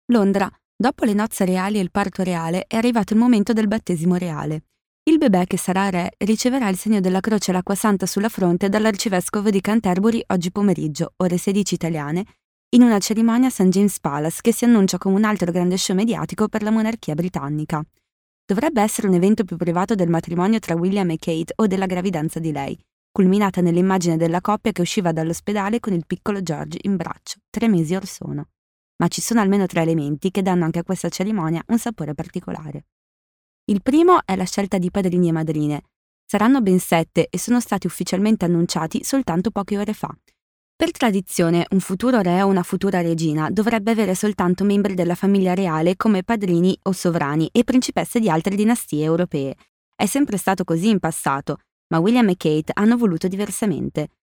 Londra. Dopo le nozze reali e il parto reale è arrivato il momento del battesimo reale. Il bebè che sarà re riceverà il segno della croce e l'acqua santa sulla fronte dall'arcivescovo di Canterbury oggi pomeriggio, ore 16 italiane, in una cerimonia a St. James Palace che si annuncia come un altro grande show mediatico per la monarchia britannica. Dovrebbe essere un evento più privato del matrimonio tra William e Kate o della gravidanza di lei, culminata nell'immagine della coppia che usciva dall'ospedale con il piccolo George in braccio, 3 mesi or sono. Ma ci sono almeno 3 elementi che danno anche a questa cerimonia un sapore particolare. Il primo è la scelta di padrini e madrine. Saranno ben 7 e sono stati ufficialmente annunciati soltanto poche ore fa. Per tradizione, un futuro re o una futura regina dovrebbe avere soltanto membri della famiglia reale come padrini o sovrani e principesse di altre dinastie europee. È sempre stato così in passato, ma William e Kate hanno voluto diversamente.